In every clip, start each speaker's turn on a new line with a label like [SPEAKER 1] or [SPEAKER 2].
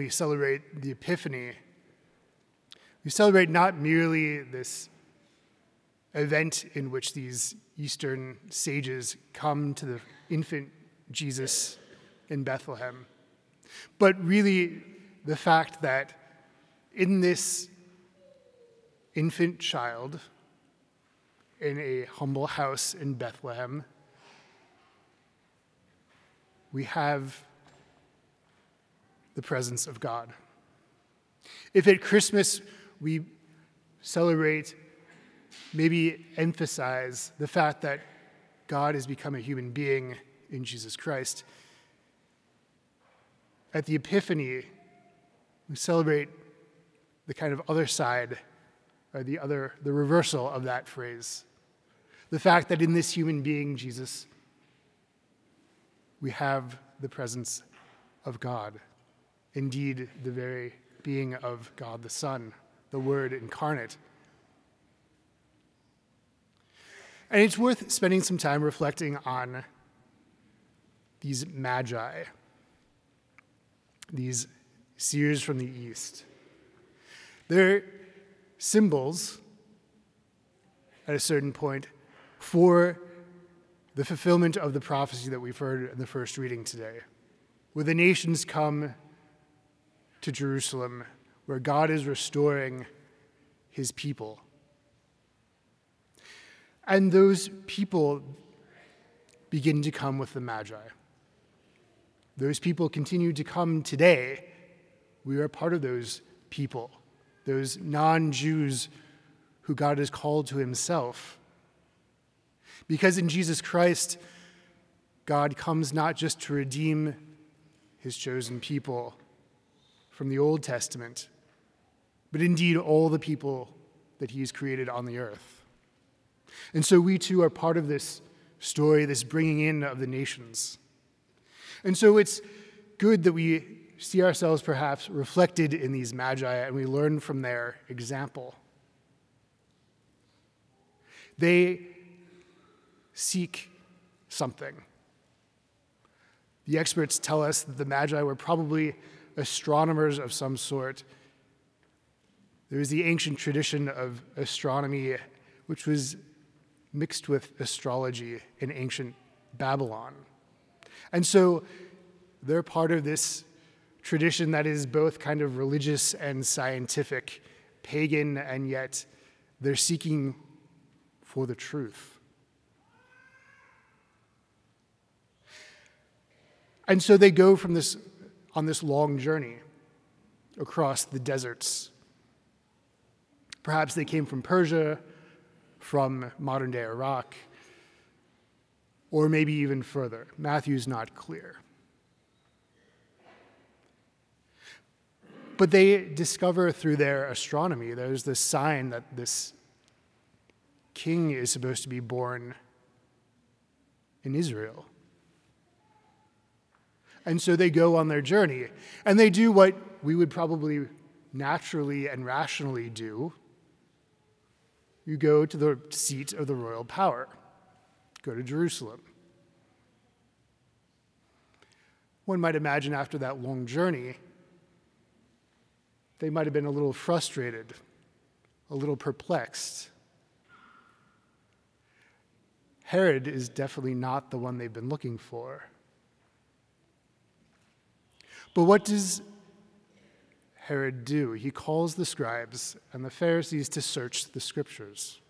[SPEAKER 1] celebrate the Epiphany, we celebrate not merely this event in which these Eastern sages come to the infant Jesus in Bethlehem, but really the fact that in this infant child in a humble house in Bethlehem, we have the presence of God. If at Christmas we celebrate, maybe emphasize the fact that God has become a human being in Jesus Christ, at the Epiphany, we celebrate the kind of other side, or the reversal of that phrase. The fact that in this human being, Jesus, we have the presence of God. Indeed, the very being of God the Son, the Word incarnate. And it's worth spending some time reflecting on these magi, these seers from the East. They're symbols, at a certain point, for the fulfillment of the prophecy that we've heard in the first reading today, where the nations come to Jerusalem, where God is restoring his people. And those people begin to come with the Magi. Those people continue to come today. We are part of those people, those non-Jews who God has called to himself. Because in Jesus Christ, God comes not just to redeem his chosen people from the Old Testament, but indeed all the people that he has created on the earth. And so we too are part of this story, this bringing in of the nations. And so it's good that we see ourselves perhaps reflected in these magi and we learn from their example. They seek something. The experts tell us that the Magi were probably astronomers of some sort. There is the ancient tradition of astronomy, which was mixed with astrology in ancient Babylon. And so they're part of this tradition that is both kind of religious and scientific, pagan, and yet they're seeking for the truth. And so they go on this long journey across the deserts. Perhaps they came from Persia, from modern-day Iraq, or maybe even further. Matthew's not clear. But they discover through their astronomy, there's this sign that this king is supposed to be born in Israel. And so they go on their journey, and they do what we would probably naturally and rationally do. You go to the seat of the royal power. Go to Jerusalem. One might imagine after that long journey, they might have been a little frustrated, a little perplexed. Herod is definitely not the one they've been looking for. But what does Herod do? He calls the scribes and the Pharisees to search the scriptures.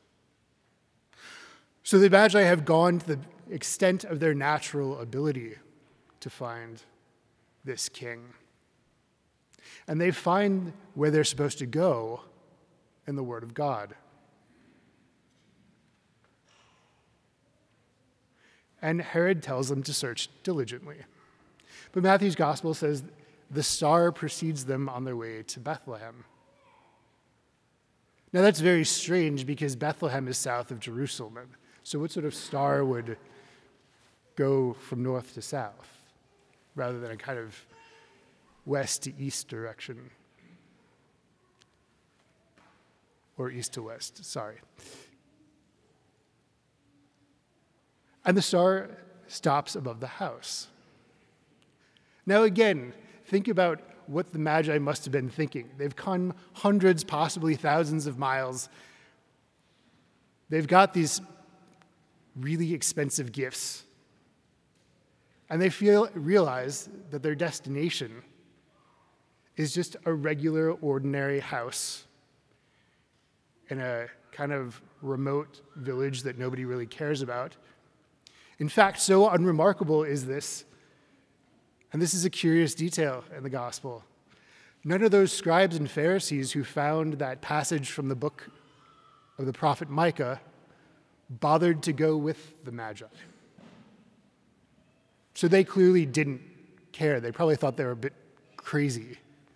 [SPEAKER 1] So the Magi have gone to the extent of their natural ability to find this king. And they find where they're supposed to go in the Word of God. And Herod tells them to search diligently. But Matthew's gospel says the star precedes them on their way to Bethlehem. Now that's very strange because Bethlehem is south of Jerusalem. So what sort of star would go from north to south rather than a kind of west to east direction? Or east to west, sorry. And the star stops above the house. Now again, think about what the Magi must have been thinking. They've come hundreds, possibly thousands of miles. They've got these really expensive gifts. And they realize that their destination is just a regular, ordinary house in a kind of remote village that nobody really cares about. In fact, so unremarkable is this, and this is a curious detail in the gospel. None of those scribes and Pharisees who found that passage from the book of the prophet Micah bothered to go with the Magi. So they clearly didn't care. They probably thought they were a bit crazy.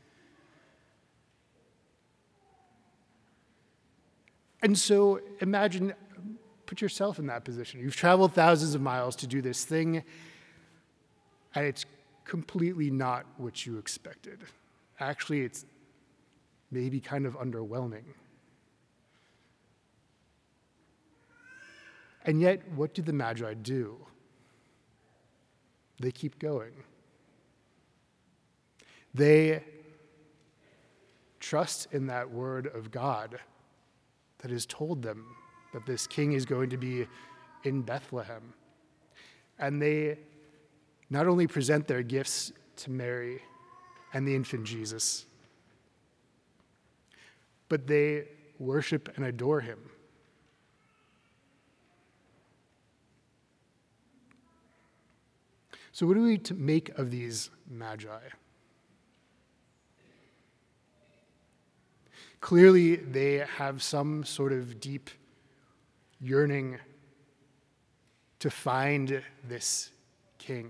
[SPEAKER 1] And so imagine, put yourself in that position. You've traveled thousands of miles to do this thing, and it's completely not what you expected. Actually, it's maybe kind of underwhelming. And yet, what do the Magi do? They keep going. They trust in that word of God that has told them that this king is going to be in Bethlehem. And they not only present their gifts to Mary and the infant Jesus, but they worship and adore him. So what do we make of these Magi? Clearly, they have some sort of deep yearning to find this king.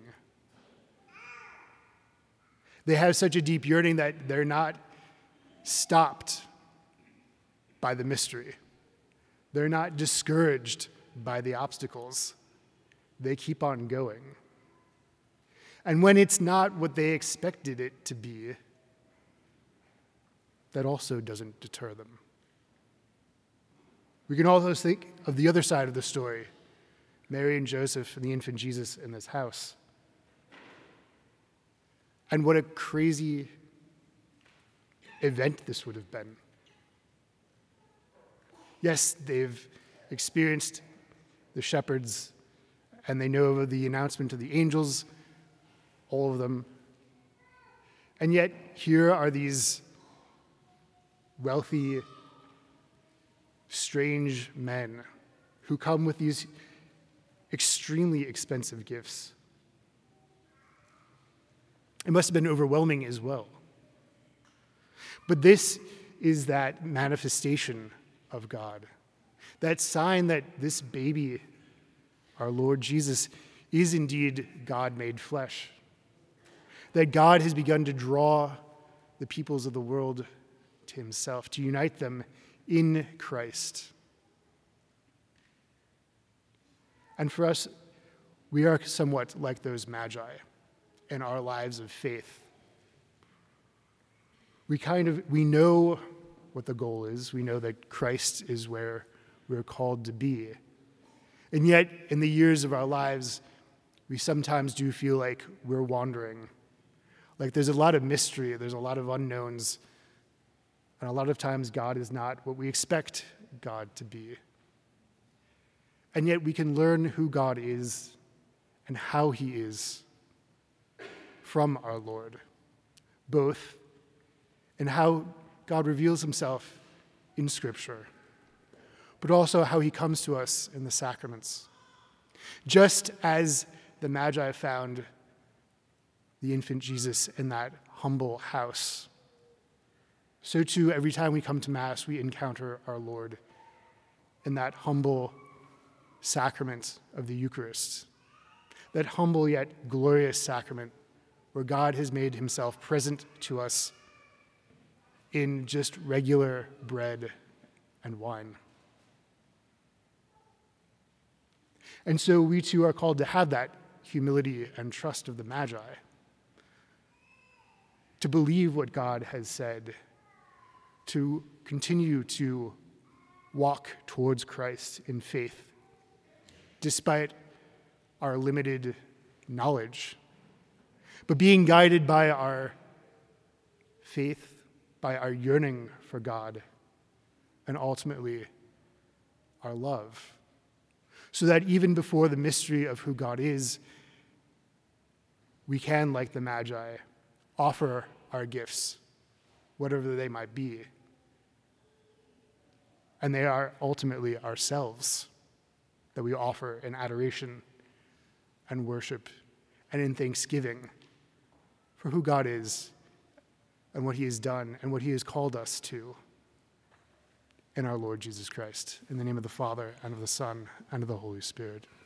[SPEAKER 1] They have such a deep yearning that they're not stopped by the mystery. They're not discouraged by the obstacles. They keep on going. And when it's not what they expected it to be, that also doesn't deter them. We can also think of the other side of the story, Mary and Joseph and the infant Jesus in this house. And what a crazy event this would have been. Yes, they've experienced the shepherds, and they know of the announcement of the angels, all of them. And yet, here are these wealthy, strange men who come with these extremely expensive gifts. It must have been overwhelming as well. But this is that manifestation of God, that sign that this baby, our Lord Jesus, is indeed God made flesh, that God has begun to draw the peoples of the world to himself, to unite them in Christ. And for us, we are somewhat like those Magi in our lives of faith. We know what the goal is. We know that Christ is where we're called to be. And yet, in the years of our lives, we sometimes do feel like we're wandering. Like there's a lot of mystery, there's a lot of unknowns, and a lot of times God is not what we expect God to be. And yet we can learn who God is and how he is from our Lord, both in how God reveals himself in Scripture, but also how he comes to us in the sacraments. Just as the Magi found the infant Jesus in that humble house, so too every time we come to Mass, we encounter our Lord in that humble sacrament of the Eucharist, that humble yet glorious sacrament where God has made himself present to us in just regular bread and wine. And so we too are called to have that humility and trust of the Magi, to believe what God has said, to continue to walk towards Christ in faith, despite our limited knowledge, but being guided by our faith, by our yearning for God, and ultimately our love. So that even before the mystery of who God is, we can, like the Magi, offer our gifts, whatever they might be. And they are ultimately ourselves that we offer in adoration and worship and in thanksgiving for who God is and what he has done and what he has called us to in our Lord Jesus Christ. In the name of the Father, and of the Son, and of the Holy Spirit.